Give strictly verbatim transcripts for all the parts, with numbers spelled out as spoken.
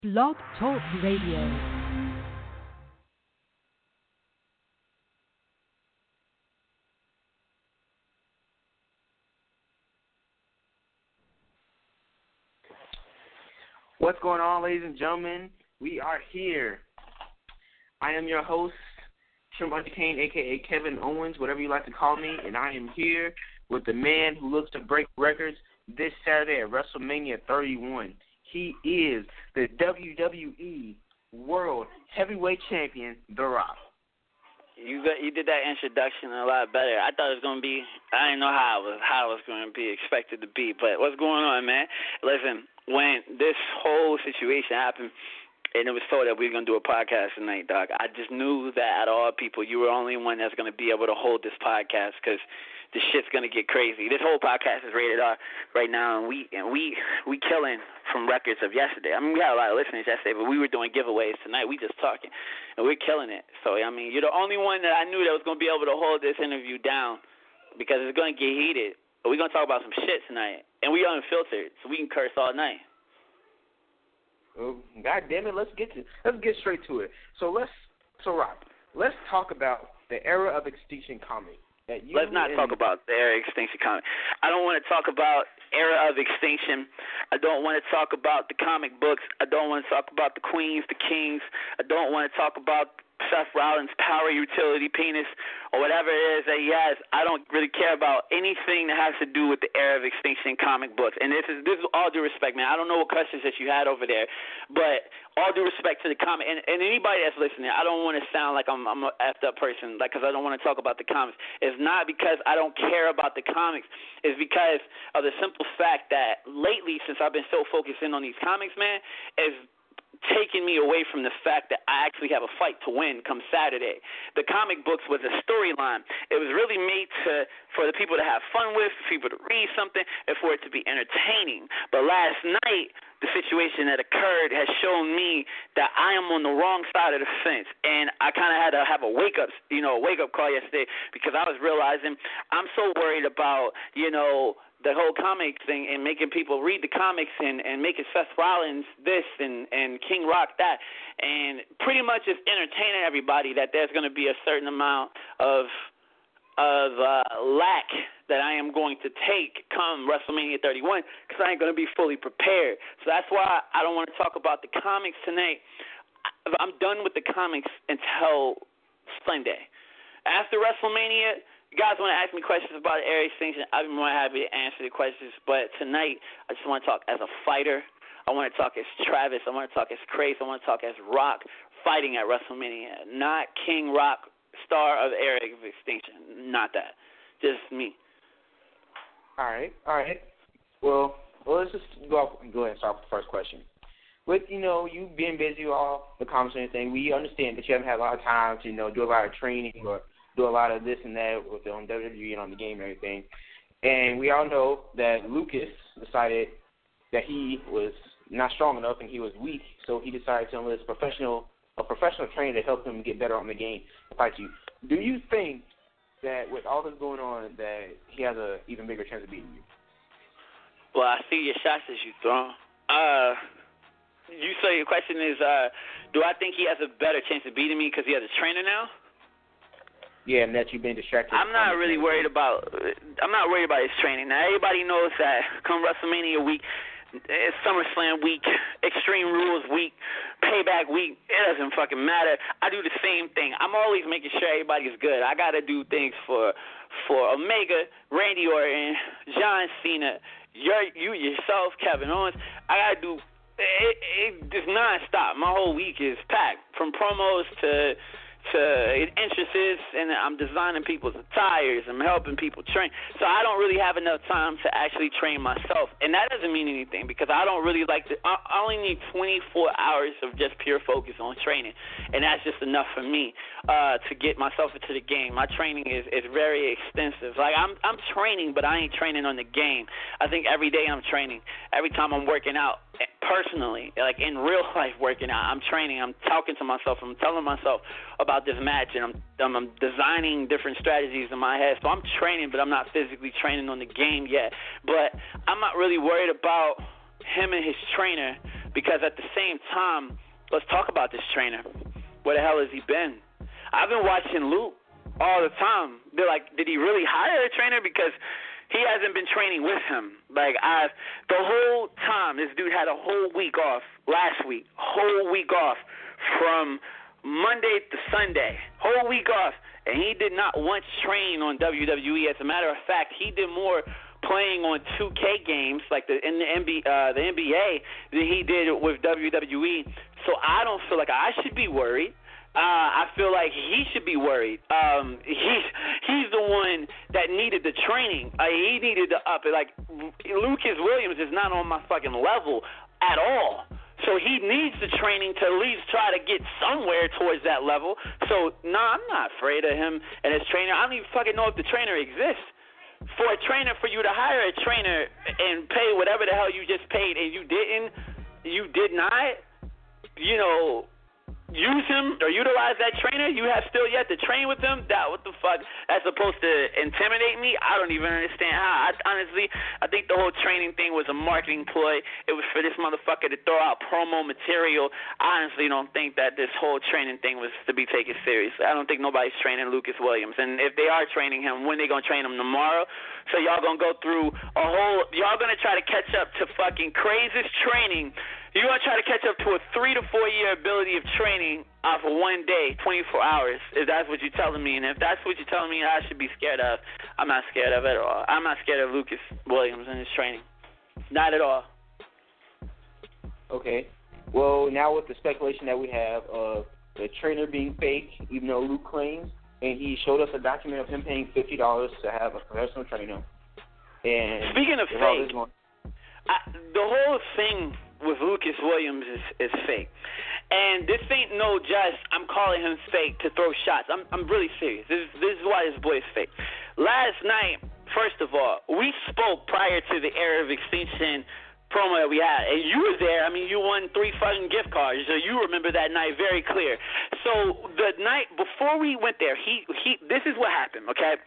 Blog Talk Radio. What's going on, ladies and gentlemen? We are here. I am your host, Shimon Kane, a k a. Kevin Owens, whatever you like to call me, and I am here with the man who looks to break records this Saturday at WrestleMania thirty-one. He is the W W E World Heavyweight Champion, The Rock. You got, you did that introduction a lot better. I thought it was gonna be. I didn't know how it was how it was gonna be expected to be. But what's going on, man? Listen, when this whole situation happened, and it was told that we were gonna do a podcast tonight, Doc, I just knew that out of all people, you were the only one that's gonna be able to hold this podcast because the shit's gonna get crazy. This whole podcast is rated R right now, and we and we we killing from records of yesterday. I mean, we had a lot of listeners yesterday, but we were doing giveaways tonight. We just talking, and we're killing it. So I mean, you're the only one that I knew that was gonna be able to hold this interview down because it's gonna get heated. But we're gonna talk about some shit tonight, and we unfiltered, so we can curse all night. Oh, God damn it! Let's get to let's get straight to it. So let's so Rock, let's talk about the era of Extinction comic. Let's not talk about the era of Extinction comic. I don't want to talk about era of Extinction. I don't want to talk about the comic books. I don't want to talk about the queens, the kings. I don't want to talk about Seth Rollins' power utility penis or whatever it is that he has. I don't really care about anything that has to do with the era of Extinction comic books. And this is this is all due respect, man. I don't know what questions that you had over there, but all due respect to the comic and, and anybody that's listening. I don't want to sound like I'm I'm a effed up person, like because I don't want to talk about the comics. It's not because I don't care about the comics. It's because of the simple fact that lately, since I've been so focused in on these comics, man, is taking me away from the fact that I actually have a fight to win come Saturday. The comic books was a storyline. It was really made to for the people to have fun with, for people to read something, and for it to be entertaining. But last night, the situation that occurred has shown me that I am on the wrong side of the fence, and I kind of had to have a wake up, you know, a wake up call yesterday because I was realizing I'm so worried about, you know, the whole comic thing and making people read the comics and, and making Seth Rollins this and, and King Rock that, and pretty much just entertaining everybody that there's going to be a certain amount of of uh, lack that I am going to take come WrestleMania thirty-one because I ain't going to be fully prepared. So that's why I don't want to talk about the comics tonight. I'm done with the comics until Sunday. After WrestleMania, you guys want to ask me questions about the era of Extinction, I'd be more happy to answer the questions. But tonight, I just want to talk as a fighter. I want to talk as Travis. I want to talk as Craze. I want to talk as Rock fighting at WrestleMania, not King Rock, star of the era of Extinction. Not that. Just me. All right. All right. Well, well let's just go, off, go ahead and start with the first question. With, you know, you being busy with all the comments and everything, we understand that you haven't had a lot of time to, you know, do a lot of training or do a lot of this and that with on W W E and on the game and everything. And we all know that Lucas decided that he was not strong enough and he was weak, so he decided to enlist professional a professional trainer to help him get better on the game and fight you. Do you think that with all this going on that he has an even bigger chance of beating you? Well, I see your shots that you throw. Uh, you say your question is, uh, do I think he has a better chance of beating me because he has a trainer now? Yeah, and that you've been distracted. I'm not really worried about. I'm not worried about his training. Now everybody knows that come WrestleMania week, it's SummerSlam week, Extreme Rules week, Payback week. It doesn't fucking matter. I do the same thing. I'm always making sure everybody's good. I gotta do things for for Omega, Randy Orton, John Cena, your, you yourself, Kevin Owens. I gotta do. It, it just nonstop. My whole week is packed from promos to. to entrances, and I'm designing people's attires. I'm helping people train. So I don't really have enough time to actually train myself. And that doesn't mean anything because I don't really like to – I only need twenty-four hours of just pure focus on training, and that's just enough for me uh, to get myself into the game. My training is, is very extensive. Like, I'm I'm training, but I ain't training on the game. I think every day I'm training. Every time I'm working out, personally, like in real life working out, I'm training. I'm talking to myself. I'm telling myself about this match, and I'm, I'm I'm designing different strategies in my head. So I'm training, but I'm not physically training on the game yet. But I'm not really worried about him and his trainer because at the same time, let's talk about this trainer. Where the hell has he been? I've been watching Luke all the time. They're like, did he really hire a trainer? Because he hasn't been training with him. Like, I've, the whole time, this dude had a whole week off last week, whole week off from Monday to Sunday, whole week off, and he did not once train on W W E. As a matter of fact, he did more playing on two K games, like the in the N B A, uh, the N B A, than he did with W W E. So I don't feel like I should be worried. Uh, I feel like he should be worried. Um, he's he's the one that needed the training. Uh, he needed to up it. Like, Lucas Williams is not on my fucking level at all. So he needs the training to at least try to get somewhere towards that level. So, no, nah, I'm not afraid of him and his trainer. I don't even fucking know if the trainer exists. For a trainer, for you to hire a trainer and pay whatever the hell you just paid and you didn't, you did not, you know, use him or utilize that trainer, you have still yet to train with him. That what the fuck? That's supposed to intimidate me? I don't even understand how. I, honestly, I think the whole training thing was a marketing ploy. It was for this motherfucker to throw out promo material. I honestly don't think that this whole training thing was to be taken seriously. I don't think nobody's training Lucas Williams. And if they are training him, when they gonna train him tomorrow? So y'all gonna go through a whole? Y'all gonna try to catch up to fucking craziest training? You're going to try to catch up to a three to four year ability of training off of one day, twenty-four hours, if that's what you're telling me. And if that's what you're telling me I should be scared of, I'm not scared of it at all. I'm not scared of Lucas Williams and his training. Not at all. Okay. Well, now with the speculation that we have of the trainer being fake, even though Luke claims, and he showed us a document of him paying fifty dollars to have a professional trainer. And speaking of fake, I, the whole thing with Lucas Williams is, is fake. And this ain't no just I'm calling him fake to throw shots. I'm I'm really serious. This is, this is why this boy is fake. Last night, first of all, we spoke prior to the Era of Extinction promo that we had. And you were there. I mean, you won three fucking gift cards. So you remember that night very clear. So the night before we went there, he he. this is what happened, okay?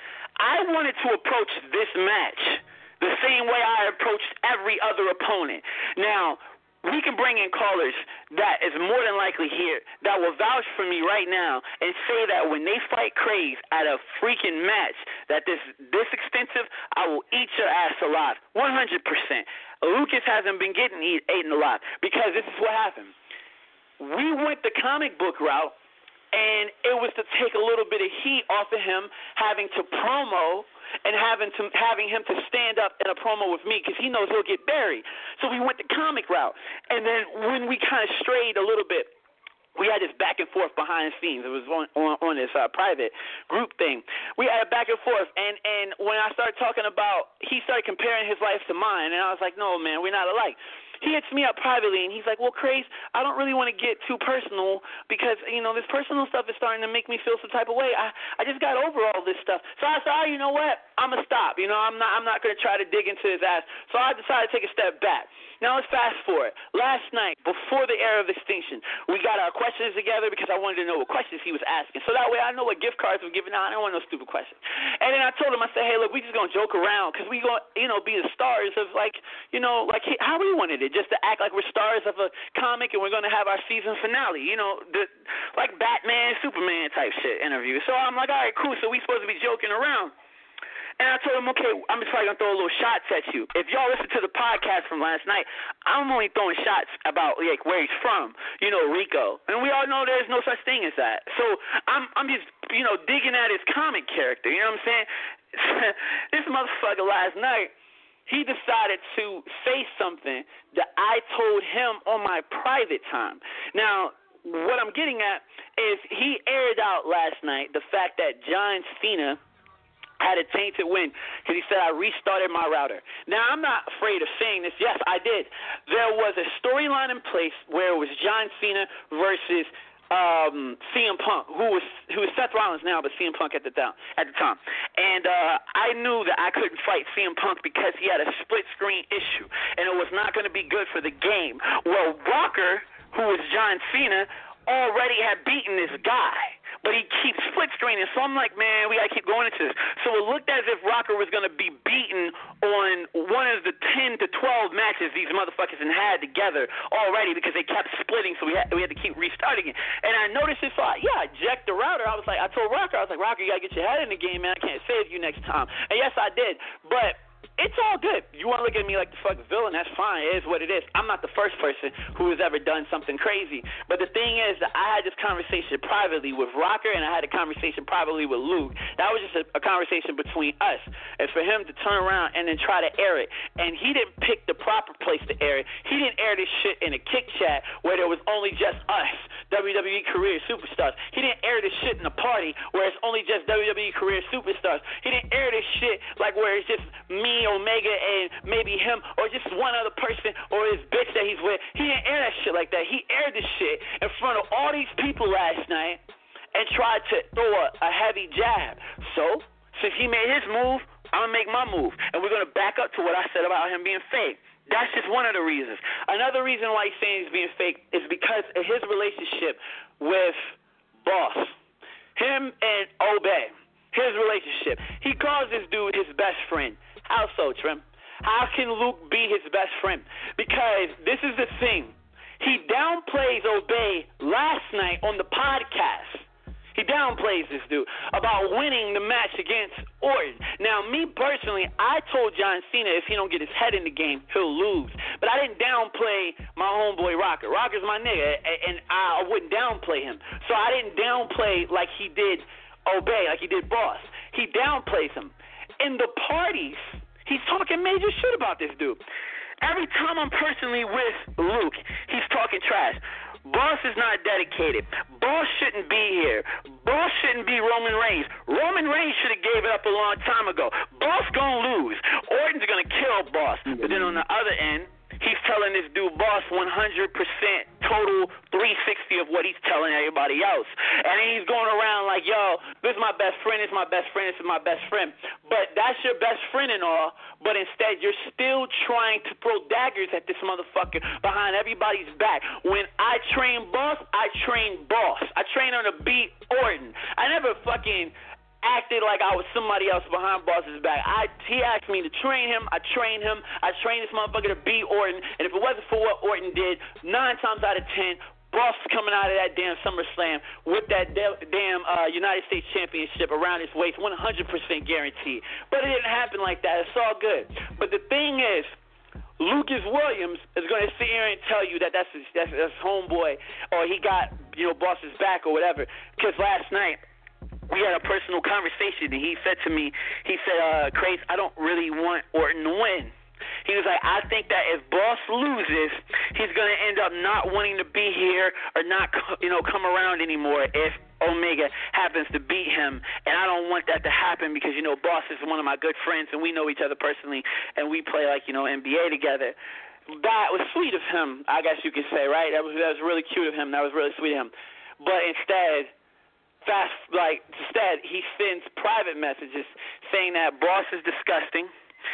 I wanted to approach this match the same way I approached every other opponent. Now, we can bring in callers that is more than likely here that will vouch for me right now and say that when they fight Craze at a freaking match that this this extensive, I will eat your ass alive, one hundred percent. Lucas hasn't been getting eat, eaten alive because this is what happened. We went the comic book route, and it was to take a little bit of heat off of him having to promo and having to having him to stand up in a promo with me because he knows he'll get buried. So we went the comic route. And then when we kind of strayed a little bit, we had this back and forth behind the scenes. It was on, on, on this uh, private group thing. We had a back and forth, and, and when I started talking about, he started comparing his life to mine, and I was like, no, man, we're not alike. He hits me up privately, and he's like, well, Craze, I don't really want to get too personal because, you know, this personal stuff is starting to make me feel some type of way. I, I just got over all this stuff. So I said, oh, you know what? I'm going to stop. You know, I'm not I'm not going to try to dig into his ass. So I decided to take a step back. Now let's fast forward. Last night, before the Era of Extinction, we got our questions together because I wanted to know what questions he was asking. So that way I know what gift cards were giving out. I don't want no stupid questions. And then I told him, I said, hey, look, we just going to joke around because we going to, you know, be the stars of, like, you know, like how we wanted it, just to act like we're stars of a comic and we're going to have our season finale, you know, the, like Batman, Superman type shit interview. So I'm like, all right, cool. So we supposed to be joking around. And I told him, okay, I'm just probably going to throw a little shots at you. If y'all listen to the podcast from last night, I'm only throwing shots about, like, where he's from, you know, Rico. And we all know there's no such thing as that. So I'm I'm just, you know, digging at his comic character. You know what I'm saying? This motherfucker last night, he decided to say something that I told him on my private time. Now, what I'm getting at is he aired out last night the fact that John Cena had a tainted win because he said I restarted my router. Now, I'm not afraid of saying this. Yes, I did. There was a storyline in place where it was John Cena versus um, C M Punk, who was who was Seth Rollins now, but C M Punk at the time. At the time, and uh, I knew that I couldn't fight C M Punk because he had a split screen issue, and it was not going to be good for the game. Well, Walker, who was John Cena, already had beaten this guy. but he keeps split screening. So I'm like, man, we got to keep going into this. So it looked as if Rocker was going to be beaten on one of the ten to twelve matches these motherfuckers had together already because they kept splitting, so we had, we had to keep restarting it. And I noticed it, so I, yeah, I jacked the router. I was like, I told Rocker, I was like, Rocker, you got to get your head in the game, man. I can't save you next time. And yes, I did. But it's all good. You want to look at me like the fucking villain, that's fine. It is what it is. I'm not the first person who has ever done something crazy. But the thing is that I had this conversation privately with Rocker, and I had a conversation privately with Luke. That was just a, a conversation between us. And for him to turn around and then try to air it, and he didn't pick the proper place to air it. He didn't air this shit in a kick chat where there was only just us, W W E career superstars. He didn't air this shit in a party where it's only just W W E career superstars. He didn't air this shit like where it's just me, Omega, and maybe him, or just one other person, or his bitch that he's with. He didn't air that shit like that. He aired this shit in front of all these people last night and tried to throw a, a heavy jab. So, since he made his move, I'm going to make my move. And we're going to back up to what I said about him being fake. That's just one of the reasons. Another reason why he's saying he's being fake is because of his relationship with Boss. Him and Obey. His relationship. He calls this dude his best friend. How so, Trim? How can Luke be his best friend? Because this is the thing. He downplays Obey last night on the podcast. He downplays this dude about winning the match against Orton. Now, me personally, I told John Cena if he don't get his head in the game, he'll lose. But I didn't downplay my homeboy Rocker. Rocker's my nigga, and I wouldn't downplay him. So I didn't downplay like he did Obey, like he did Boss. He downplays him. In the parties, he's talking major shit about this dude. Every time I'm personally with Luke, he's talking trash. Boss is not dedicated. Boss shouldn't be here. Boss shouldn't be Roman Reigns. Roman Reigns should have gave it up a long time ago. Boss gonna lose. Orton's gonna kill Boss. But then on the other end, he's telling this dude Boss one hundred percent total three sixty of what he's telling everybody else. And then he's going around like, yo, this is my best friend, this is my best friend, this is my best friend. But that's your best friend and all, but instead you're still trying to throw daggers at this motherfucker behind everybody's back. When I train Boss, I train Boss. I train him to beat Orton. I never fucking acted like I was somebody else behind Boss's back. I he asked me to train him. I trained him. I trained this motherfucker to beat Orton. And if it wasn't for what Orton did, nine times out of ten, Boss is coming out of that damn SummerSlam with that damn uh, United States Championship around his waist, one hundred percent guaranteed. But it didn't happen like that. It's all good. But the thing is, Lucas Williams is going to sit here and tell you that that's his, that's his homeboy, or he got, you know, Boss's back or whatever. Because last night, we had a personal conversation, and he said to me, he said, uh, Craze, I don't really want Orton to win. He was like, I think that if Boss loses, he's going to end up not wanting to be here or not, you know, come around anymore if Omega happens to beat him. And I don't want that to happen because, you know, Boss is one of my good friends, and we know each other personally, and we play, like, you know, N B A together. That was sweet of him, I guess you could say, right? That was, that was really cute of him. That was really sweet of him. But instead... Fast, like, instead, he sends private messages saying that Boss is disgusting.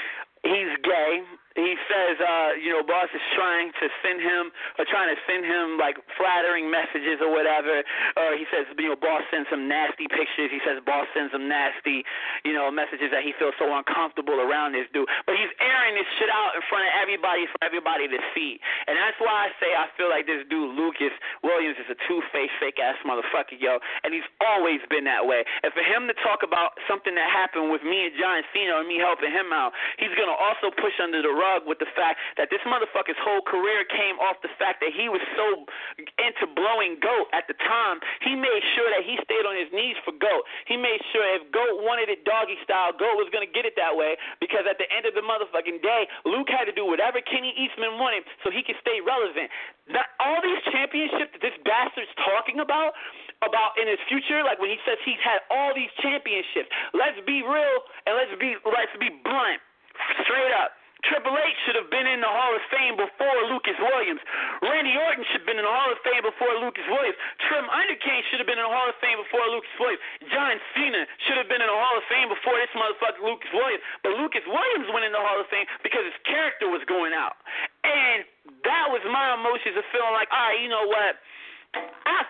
He's gay. He says, uh, you know, Boss is trying to send him, or trying to send him, like, flattering messages or whatever. Or he says, you know, Boss sends him nasty pictures. He says Boss sends him nasty, you know, messages that he feels so uncomfortable around this dude. But he's airing this shit out in front of everybody for everybody to see. And that's why I say I feel like this dude, Lucas Williams, is a two-faced, fake-ass motherfucker, yo. And he's always been that way. And for him to talk about something that happened with me and John Cena or me helping him out, he's going to also push under the rug with the fact that this motherfucker's whole career came off the fact that he was so into blowing GOAT at the time. He made sure that he stayed on his knees for GOAT. He made sure if GOAT wanted it doggy style, GOAT was going to get it that way, because at the end of the motherfucking day, Luke had to do whatever Kenny Eastman wanted so he could stay relevant. Not all these championships that this bastard's talking about, about in his future, like when he says he's had all these championships, let's be real and let's be let's be blunt. Straight up. Triple H should have been in the Hall of Fame before Lucas Williams. Randy Orton should have been in the Hall of Fame before Lucas Williams. Trim Undercane should have been in the Hall of Fame before Lucas Williams. John Cena should have been in the Hall of Fame before this motherfucker Lucas Williams. But Lucas Williams went in the Hall of Fame because his character was going out. And that was my emotions of feeling like, all right, you know what? I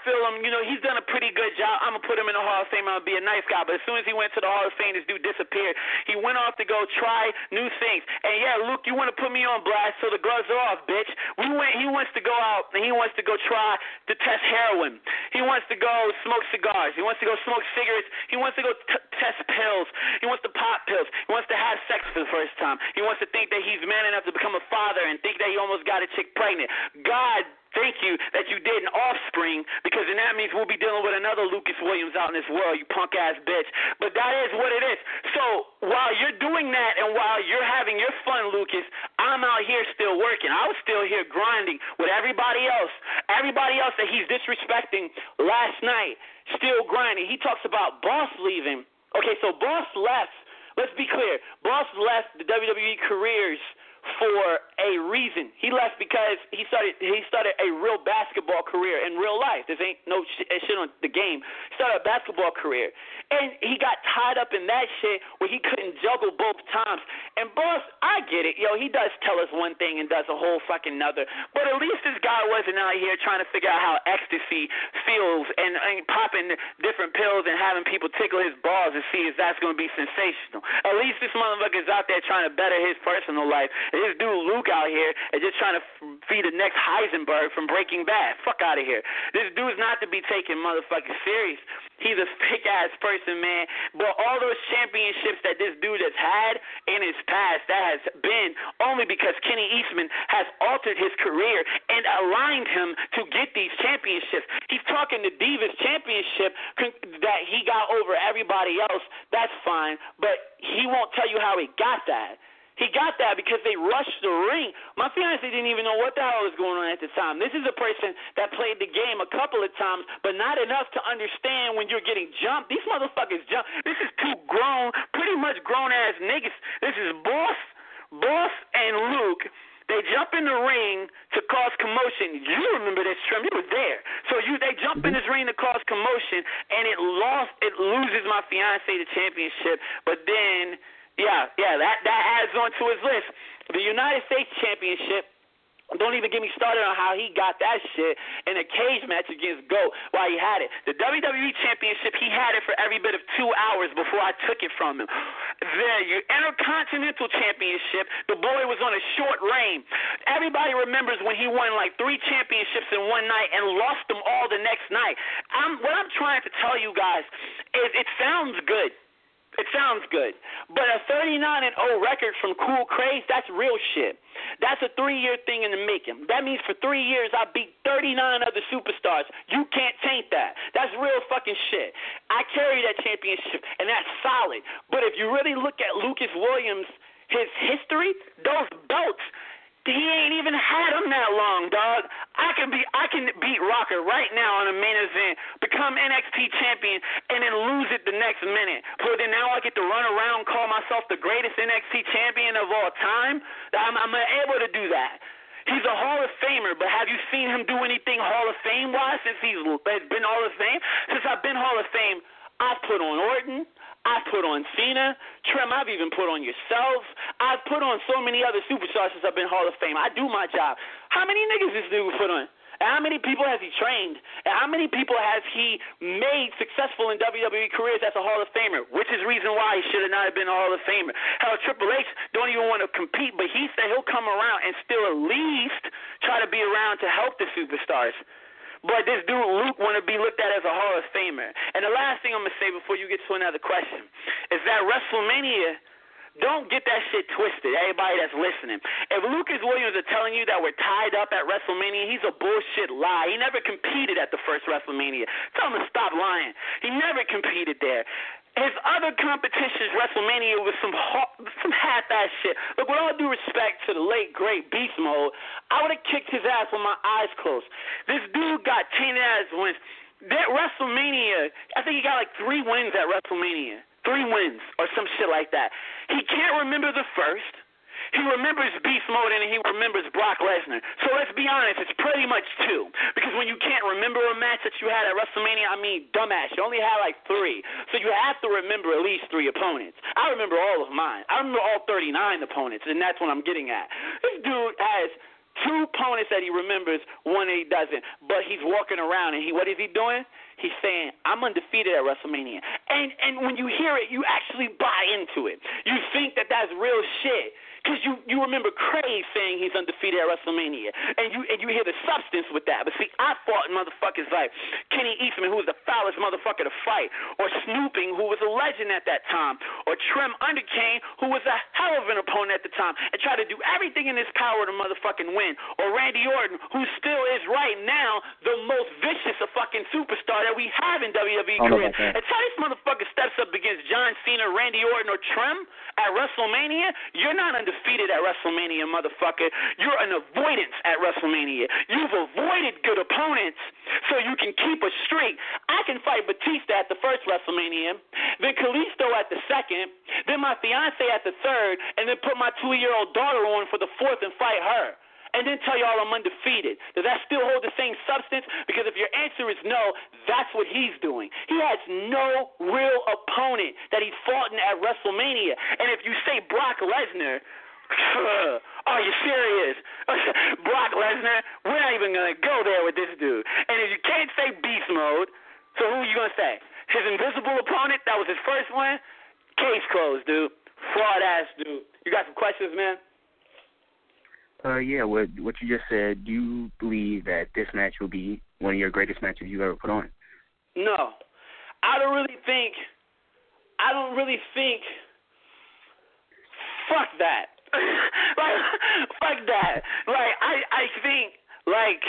feel him, you know, he's done a pretty good job. I'm going to put him in the Hall of Fame. I'm going to be a nice guy. But as soon as he went to the Hall of Fame, this dude disappeared. He went off to go try new things. And, yeah, Luke, you want to put me on blast, so the gloves are off, bitch. We went. He wants to go out, and he wants to go try to test heroin. He wants to go smoke cigars. He wants to go smoke cigarettes. He wants to go t- test pills. He wants to pop pills. He wants to have sex for the first time. He wants to think that he's man enough to become a father and think that he almost got a chick pregnant. God, thank you that you did an offspring, because then that means we'll be dealing with another Lucas Williams out in this world, you punk-ass bitch. But that is what it is. So while you're doing that and while you're having your fun, Lucas, I'm out here still working. I was still here grinding with everybody else. Everybody else that he's disrespecting last night, still grinding. He talks about Boss leaving. Okay, so Boss left. Let's be clear. Boss left the W W E careers for a reason. He left because he started he started a real basketball career in real life. This ain't no shit, shit on the game. He started a basketball career. And he got tied up in that shit where he couldn't juggle both times. And Boss, I get it. Yo, he does tell us one thing and does a whole fucking another. But at least this guy wasn't out here trying to figure out how ecstasy feels and, and popping different pills and having people tickle his balls to see if that's going to be sensational. At least this motherfucker's out there trying to better his personal life. This dude Luke out here is just trying to feed the next Heisenberg from Breaking Bad. Fuck out of here. This dude's not to be taken motherfucking serious. He's a fake-ass person, man. But all those championships that this dude has had in his past, that has been only because Kenny Eastman has altered his career and aligned him to get these championships. He's talking the Divas Championship that he got over everybody else. That's fine. But he won't tell you how he got that. He got that because they rushed the ring. My fiancé didn't even know what the hell was going on at the time. This is a person that played the game a couple of times, but not enough to understand when you're getting jumped. These motherfuckers jump. This is two grown, pretty much grown-ass niggas. This is Boss, Boss, and Luke. They jump in the ring to cause commotion. You remember this, Trim. You were there. So you, they jump in this ring to cause commotion, and it lost. It loses my fiancé the championship, but then... Yeah, yeah, that, that adds on to his list. The United States Championship, don't even get me started on how he got that shit in a cage match against GOAT while he had it. The W W E Championship, he had it for every bit of two hours before I took it from him. The Intercontinental Championship, the boy was on a short reign. Everybody remembers when he won like three championships in one night and lost them all the next night. I'm, what I'm trying to tell you guys is it sounds good. It sounds good. But a thirty-nine and oh record from Cool Craze, that's real shit. That's a three-year thing in the making. That means for three years I beat thirty-nine other superstars. You can't taint that. That's real fucking shit. I carry that championship, and that's solid. But if you really look at Lucas Williams, his history, those belts, he ain't even had them that long, dog. I can be, I can beat Rocker right now on a main event, become N X T champion, and then lose it the next minute. But then now I get to run around, call myself the greatest N X T champion of all time. I'm, I'm able to do that. He's a Hall of Famer, but have you seen him do anything Hall of Fame wise since he's been Hall of Fame? Since I've been Hall of Fame, I've put on Orton. I've put on Cena. Trim, I've even put on yourself. I've put on so many other superstars since I've been Hall of Fame. I do my job. How many niggas this dude put on? And how many people has he trained? And how many people has he made successful in W W E careers as a Hall of Famer? Which is the reason why he should have not been a Hall of Famer. Hell, Triple H don't even want to compete, but he said he'll come around and still at least try to be around to help the superstars. But this dude, Luke, want to be looked at as a Hall of Famer. And the last thing I'm going to say before you get to another question is that WrestleMania, don't get that shit twisted, everybody that's listening. If Lucas Williams is telling you that we're tied up at WrestleMania, he's a bullshit lie. He never competed at the first WrestleMania. Tell him to stop lying. He never competed there. His other competitions, WrestleMania, was some some half-ass shit. Look, with all due respect to the late, great Beast Mode, I would have kicked his ass with my eyes closed. This dude got tainted-ass wins. That WrestleMania, I think he got like three wins at WrestleMania. Three wins or some shit like that. He can't remember the first. He remembers Beast Mode and he remembers Brock Lesnar. So let's be honest, it's pretty much two. Because when you can't remember a match that you had at WrestleMania, I mean, dumbass, you only had like three. So you have to remember at least three opponents. I remember all of mine. I remember all thirty-nine opponents, and that's what I'm getting at. This dude has two opponents that he remembers, one that he doesn't. But he's walking around, and he what is he doing? He's saying, I'm undefeated at WrestleMania. And and when you hear it, you actually buy into it. You think that that's real shit. Because you, you remember Craig saying he's undefeated at WrestleMania. And you and you hear the substance with that. But see, I fought motherfuckers like Kenny Eastman, who was the foulest motherfucker to fight. Or Snooping, who was a legend at that time. Or Trim Undercane, who was a hell of an opponent at the time. And tried to do everything in his power to motherfucking win. Or Randy Orton, who still is right now the most vicious a fucking superstar that we have in W W E career. Until this motherfucker steps up against John Cena, Randy Orton, or Trim at WrestleMania, you're not undefeated at WrestleMania, motherfucker. You're an avoidance at WrestleMania. You've avoided good opponents so you can keep a streak. I can fight Batista at the first WrestleMania, then Kalisto at the second, then my fiance at the third, and then put my two-year-old daughter on for the fourth and fight her. And then tell y'all I'm undefeated. Does that still hold the same substance? Because if your answer is no, that's what he's doing. He has no real opponent that he's fought in at WrestleMania. And if you say Brock Lesnar, are you serious? Brock Lesnar, we're not even going to go there with this dude. And if you can't say beast mode, so who are you going to say? His invisible opponent, that was his first one? Case closed, dude. Fraud-ass dude. You got some questions, man? Uh, yeah, what what you just said, do you believe that this match will be one of your greatest matches you've ever put on? No. I don't really think, I don't really think, fuck that. like, fuck that. Like, I, I think, like,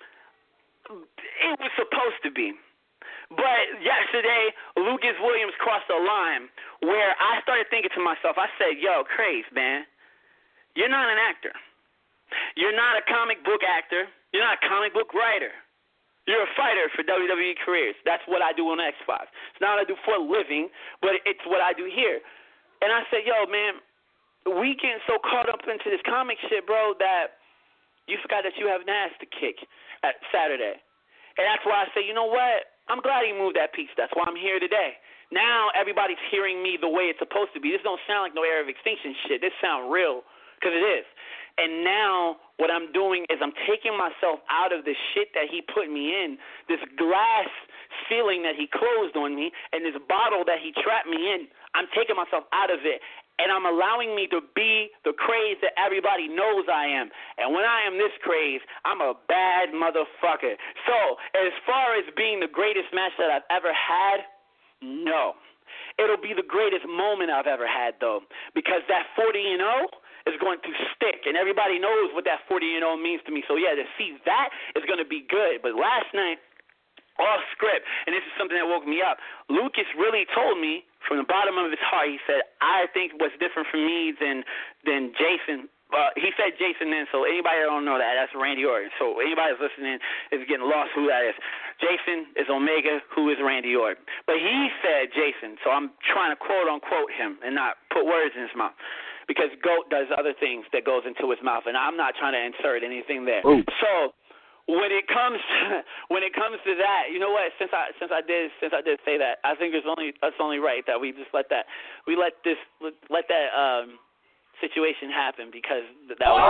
it was supposed to be. But yesterday, Lucas Williams crossed a line where I started thinking to myself, I said, yo, Craze, man, you're not an actor. You're not a comic book actor. You're not a comic book writer. You're a fighter for W W E careers. That's what I do on Xbox. It's not what I do for a living, but it's what I do here. And I said, yo, man, we getting so caught up into this comic shit, bro, that you forgot that you have an ass to kick at Saturday. And that's why I say, you know what? I'm glad he moved that piece. That's why I'm here today. Now everybody's hearing me the way it's supposed to be. This don't sound like no Era of Extinction shit. This sound real, because it is. And now what I'm doing is I'm taking myself out of the shit that he put me in, this glass ceiling that he closed on me, and this bottle that he trapped me in. I'm taking myself out of it, and I'm allowing me to be the Craze that everybody knows I am. And when I am this Craze, I'm a bad motherfucker. So as far as being the greatest match that I've ever had, no. It'll be the greatest moment I've ever had, though, because that forty and oh is going to stick, and everybody knows what that forty and oh means to me. So, yeah, to see that is going to be good. But last night, off script, and this is something that woke me up, Lucas really told me from the bottom of his heart, he said, I think what's different for me than than Jason, uh, he said Jason then, so anybody that don't know that, that's Randy Orton. So anybody that's listening is getting lost who that is. Jason is Omega, who is Randy Orton. But he said Jason, so I'm trying to quote-unquote him and not put words in his mouth, because GOAT does other things that goes into his mouth, and I'm not trying to insert anything there. Ooh. So when it comes to, when it comes to that, you know what? Since I since I did since I did say that, I think it's only it's only right that we just let that we let this let that um, situation happen, because that was.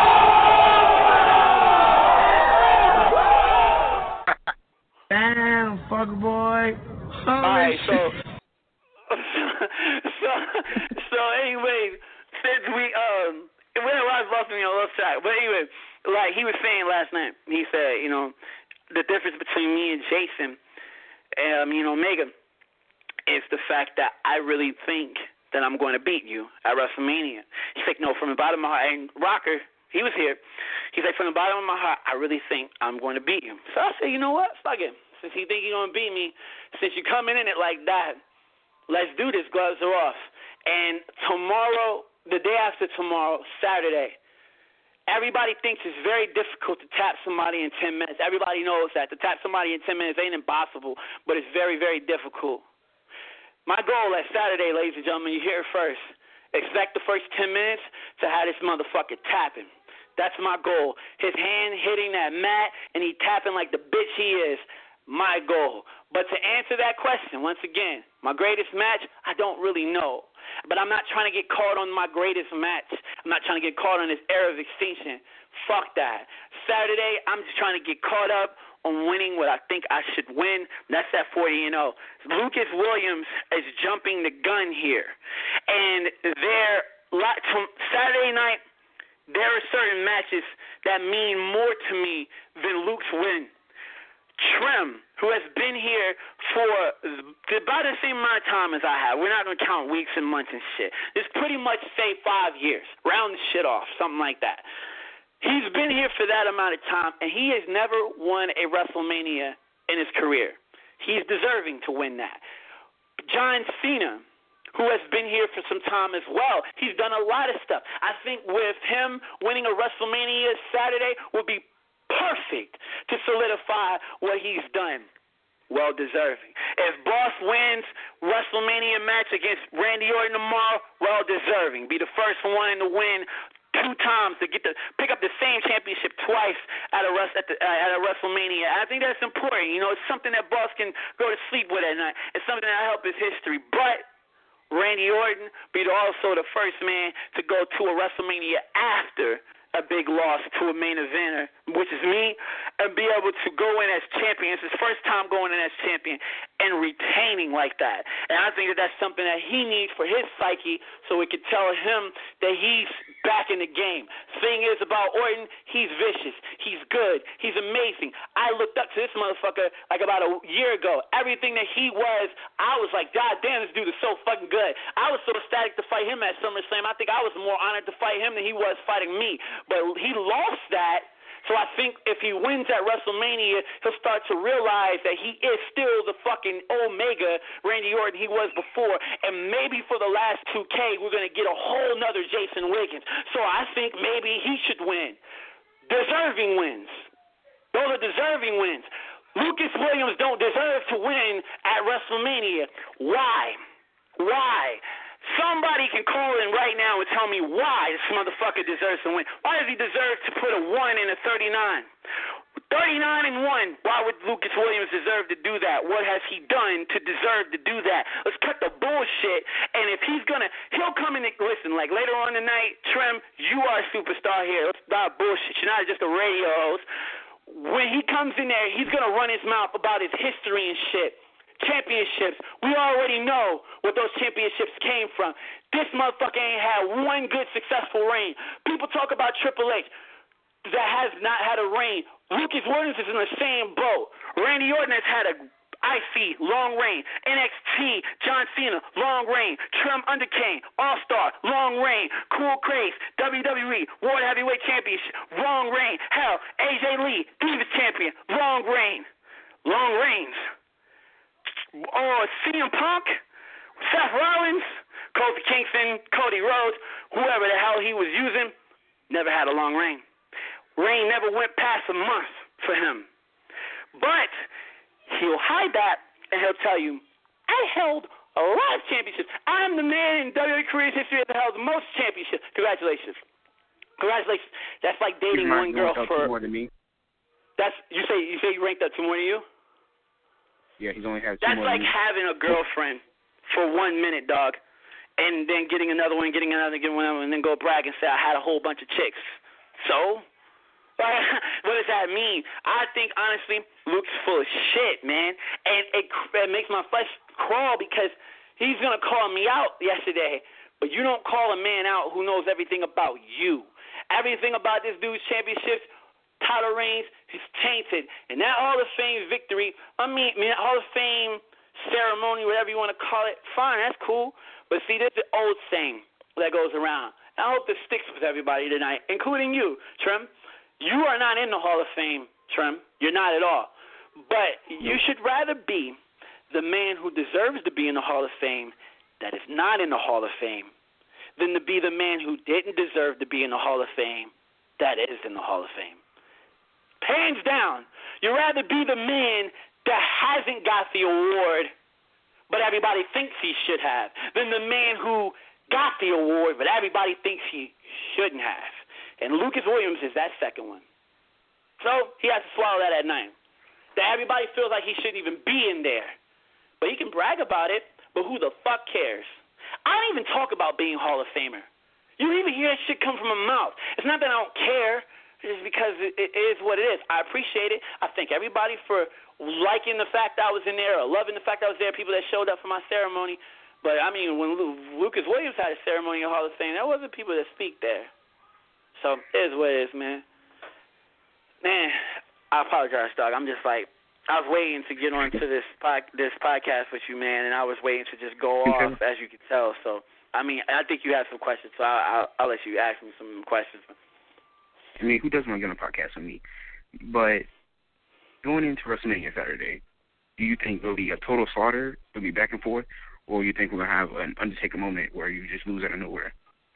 Damn, fucker boy. Holy All right, shit. so so so anyway, since we um we lost me on a little track, but anyway, like he was saying last night, he said, you know, the difference between me and Jason, um, you know, Omega, is the fact that I really think that I'm going to beat you at WrestleMania. He's like, no, from the bottom of my heart, and Rocker, he was here. He's like, from the bottom of my heart, I really think I'm going to beat you. So I said, you know what? Fuck it. Since you think you're going to beat me, since you're coming in it like that, let's do this. Gloves are off. And tomorrow, the day after tomorrow, Saturday, everybody thinks it's very difficult to tap somebody in ten minutes. Everybody knows that. To tap somebody in ten minutes ain't impossible, but it's very, very difficult. My goal at Saturday, ladies and gentlemen, you hear it first. Expect the first ten minutes to have this motherfucker tapping. That's my goal. His hand hitting that mat and he tapping like the bitch he is. My goal. But to answer that question, once again, my greatest match, I don't really know. but I'm not trying to get caught on my greatest match. I'm not trying to get caught on this era of extinction. Fuck that. Saturday, I'm just trying to get caught up on winning what I think I should win. That's that forty and oh. Lucas Williams is jumping the gun here. And there, Saturday night, there are certain matches that mean more to me than Luke's win. Trim, who has been here for about the same amount of time as I have. We're not going to count weeks and months and shit. It's pretty much, say, five years. Round the shit off, something like that. He's been here for that amount of time, and he has never won a WrestleMania in his career. He's deserving to win that. John Cena, who has been here for some time as well, he's done a lot of stuff. I think with him winning a WrestleMania Saturday would be perfect to solidify what he's done. Well deserving. If Boss wins WrestleMania match against Randy Orton tomorrow, well deserving. Be the first one to win two times to get to pick up the same championship twice at a at, the, uh, at a WrestleMania. I think that's important. You know, it's something that Boss can go to sleep with at night. It's something that helps his history. But Randy Orton be also the first man to go to a WrestleMania after a big loss to a main eventer, which is me, and be able to go in as champion. It's his first time going in as champion and retaining like that. And I think that that's something that he needs for his psyche so it could tell him that he's back in the game. Thing is about Orton, he's vicious. He's good. He's amazing. I looked up to this motherfucker like about a year ago. Everything that he was, I was like, God damn, this dude is so fucking good. I was so ecstatic to fight him at SummerSlam. I think I was more honored to fight him than he was fighting me. But he lost that, so I think if he wins at WrestleMania, he'll start to realize that he is still the fucking Omega Randy Orton he was before. And maybe for the last two K, we're going to get a whole nother Jason Wiggins. So I think maybe he should win. Deserving wins. Those are deserving wins. Lucas Williams don't deserve to win at WrestleMania. Why? Why? Somebody can call in right now and tell me why this motherfucker deserves to win. Why does he deserve to put a one in a thirty-nine? thirty-nine and one. Why would Lucas Williams deserve to do that? What has he done to deserve to do that? Let's cut the bullshit. And if he's going to, he'll come in and listen, like later on tonight, Trim, you are a superstar here. Let's stop bullshit. You're not just a radio host. When he comes in there, he's going to run his mouth about his history and shit. Championships. We already know what those championships came from. This motherfucker ain't had one good successful reign. People talk about Triple H that has not had a reign. Lucas Williams is in the same boat. Randy Orton has had a I C, long reign. N X T, John Cena, long reign. Trim Undercane, All-Star, long reign. Cool Craze, W W E, World Heavyweight Championship, long reign. Hell, A J Lee, Divas Champion, long reign. Long reigns. Oh, C M Punk, Seth Rollins, Kofi Kingston, Cody Rhodes, whoever the hell he was using, never had a long reign. Reign never went past a month for him. But he'll hide that, and he'll tell you, I held a lot of championships. I'm the man in W W E career history that held the most championships. Congratulations. Congratulations. That's like dating one girl for. More than me. That's you say you say you ranked up two more than you? Yeah, he's only had two That's more like than having a girlfriend for one minute, dog, and then getting another one, getting another, getting another, and then go brag and say, I had a whole bunch of chicks. So, what does that mean? I think, honestly, Luke's full of shit, man, and it, it makes my flesh crawl because he's going to call me out yesterday, but you don't call a man out who knows everything about you. Everything about this dude's championships, title reigns, he's tainted. And that Hall of Fame victory, I mean, I mean Hall of Fame ceremony, whatever you want to call it, fine, that's cool. But see, there's the old saying that goes around. And I hope this sticks with everybody tonight, including you, Trim. You are not in the Hall of Fame, Trim. You're not at all. But you should rather be the man who deserves to be in the Hall of Fame that is not in the Hall of Fame than to be the man who didn't deserve to be in the Hall of Fame that is in the Hall of Fame. Hands down, you'd rather be the man that hasn't got the award, but everybody thinks he should have, than the man who got the award, but everybody thinks he shouldn't have. And Lucas Williams is that second one. So he has to swallow that at night. That everybody feels like he shouldn't even be in there. But he can brag about it, but who the fuck cares? I don't even talk about being Hall of Famer. You don't even hear that shit come from my mouth. It's not that I don't care. It's because it, it is what it is. I appreciate it. I thank everybody for liking the fact that I was in there or loving the fact that I was there, people that showed up for my ceremony. But, I mean, when Lu- Lucas Williams had a ceremony in Hall of Fame, there wasn't people that speak there. So it is what it is, man. Man, I apologize, dog. I'm just like, I was waiting to get on to this pod, this podcast with you, man, and I was waiting to just go off, as you can tell. So, I mean, I think you have some questions, so I'll, I'll, I'll let you ask me some questions. I mean, who doesn't want to get on a podcast with me? But going into WrestleMania Saturday, do you think it'll be a total slaughter? It'll be back and forth? Or you think we're going to have an Undertaker moment where you just lose out of nowhere?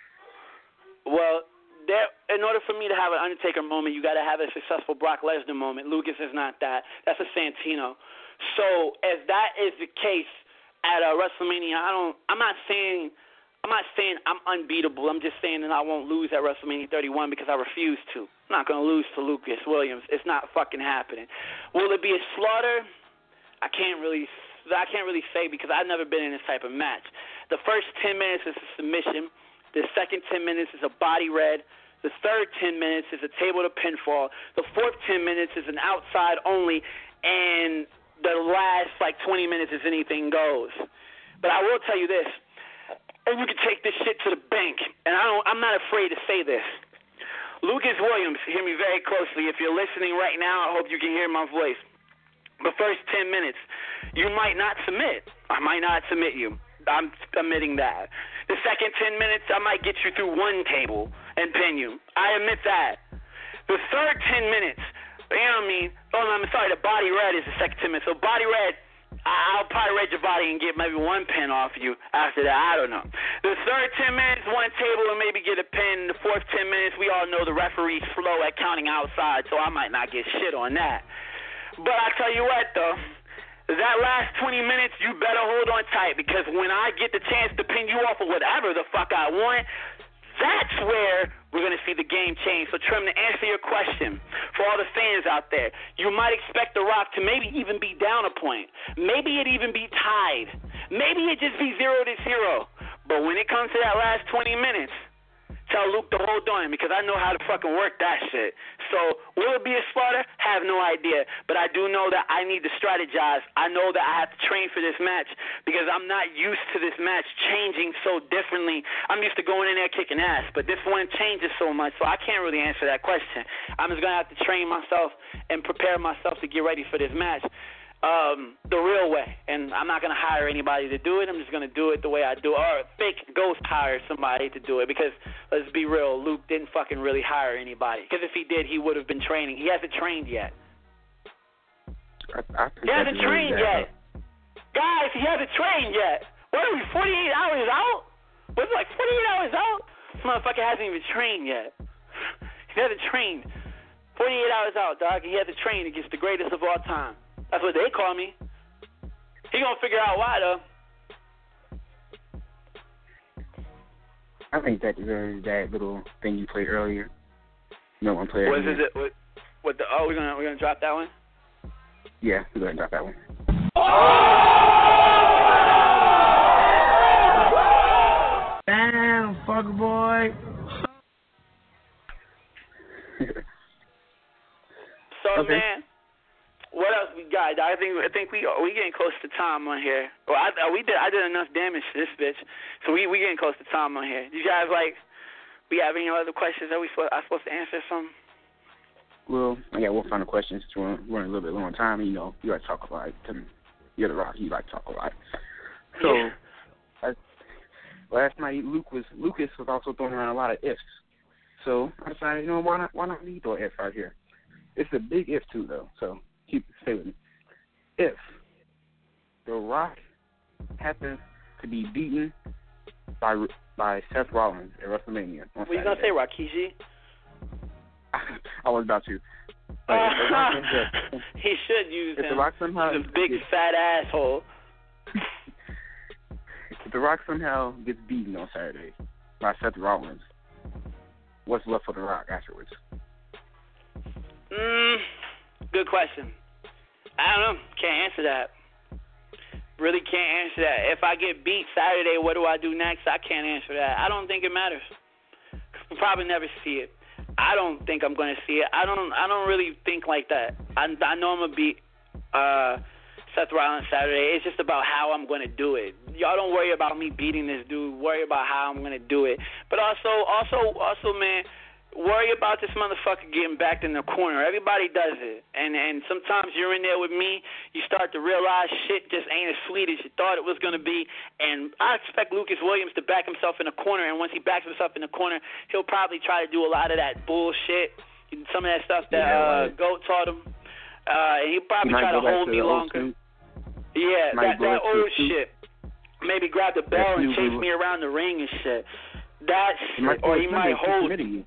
Well, there, in order for me to have an Undertaker moment, you got to have a successful Brock Lesnar moment. Lucas is not that. That's a Santino. So if that is the case at uh, WrestleMania, I don't. I'm not saying. I'm not saying I'm unbeatable. I'm just saying that I won't lose at WrestleMania thirty-one because I refuse to. I'm not going to lose to Lucas Williams. It's not fucking happening. Will it be a slaughter? I can't really. I can't really say because I've never been in this type of match. The first ten minutes is a submission. The second ten minutes is a body red. The third ten minutes is a table to pinfall. The fourth ten minutes is an outside only. And the last, like, twenty minutes is anything goes. But I will tell you this, and you can take this shit to the bank, and I don't, I'm not afraid to say this. Lucas Williams, hear me very closely. If you're listening right now, I hope you can hear my voice. The first ten minutes, you might not submit. I might not submit you. I'm admitting that. The second ten minutes, I might get you through one table and pin you. I admit that. The third ten minutes, you know what I mean? Oh, I'm sorry, the body red is the second ten minutes. So body red, I'll probably red your body and get maybe one pin off you after that. I don't know. The third ten minutes, one table and maybe get a pin. The fourth ten minutes, we all know the referee's slow at counting outside, so I might not get shit on that. But I tell you what, though, that last twenty minutes, you better hold on tight because when I get the chance to pin you off of whatever the fuck I want, that's where we're going to see the game change. So, Trim, to answer your question, for all the fans out there, you might expect The Rock to maybe even be down a point. Maybe it even be tied. Maybe it just be zero to zero. But when it comes to that last twenty minutes, tell Luke to hold on because I know how to fucking work that shit. So, will it be a slaughter? Have no idea. But I do know that I need to strategize. I know that I have to train for this match because I'm not used to this match changing so differently. I'm used to going in there kicking ass, but this one changes so much, so I can't really answer that question. I'm just going to have to train myself and prepare myself to get ready for this match. Um, the real way, and I'm not going to hire anybody to do it. I'm just going to do it the way I do it, or fake ghost hire somebody to do it because, let's be real, Luke didn't fucking really hire anybody because if he did, he would have been training. He hasn't trained yet. I, I he hasn't trained yet. Guys, he hasn't trained yet. What are we, forty-eight hours out? What's it like forty-eight hours out? This motherfucker hasn't even trained yet. He hasn't trained. forty-eight hours out, dog. He hasn't trained against the greatest of all time. That's what they call me. He gonna figure out why though. I think that deserves that little thing you played earlier. No one played. What is it? What, what the? Oh, we're gonna we're gonna drop that one. Yeah, we're gonna drop that one. Damn, fucker boy. So okay. man. What else we got? I think I think we we getting close to time on here. Well, I, we did I did enough damage to this bitch, so we we getting close to time on here. You guys like? We have any other questions that we I supposed to answer? Some? Well, I got one final question. Since we're running a little bit long on time, you know, you like to talk a lot. You're The Rock. You like to talk a lot. So yeah. I, last night, Luke was Lucas was also throwing around a lot of ifs. So I decided, you know, why not why not me throw an if right here? It's a big if too, though. So. Keep stay with me. If The Rock happens to be beaten by by Seth Rollins at WrestleMania, on what you gonna say, Rikishi? I was about to. But Uh, if The Rock ends up, he should use if him. The Rock somehow He's a big gets, fat asshole. if The Rock somehow gets beaten on Saturday by Seth Rollins, what's left for The Rock afterwards? Mm, good question. I don't know. Can't answer that. Really can't answer that. If I get beat Saturday, what do I do next? I can't answer that. I don't think it matters. We'll probably never see it. I don't think I'm going to see it. I don't I don't really think like that. I, I know I'm going to beat uh, Seth Rollins Saturday. It's just about how I'm going to do it. Y'all don't worry about me beating this dude. Worry about how I'm going to do it. But also, also, also, man, worry about this motherfucker getting backed in the corner. Everybody does it. And and sometimes you're in there with me, you start to realize shit just ain't as sweet as you thought it was going to be. And I expect Lucas Williams to back himself in the corner. And once he backs himself in the corner, he'll probably try to do a lot of that bullshit, some of that stuff that yeah, uh, right. Goat taught him. Uh, and he'll probably he try to hold to me longer. Yeah, that, that old shit. Maybe grab the bell and chase me around the ring and shit. That shit. Or he might hold,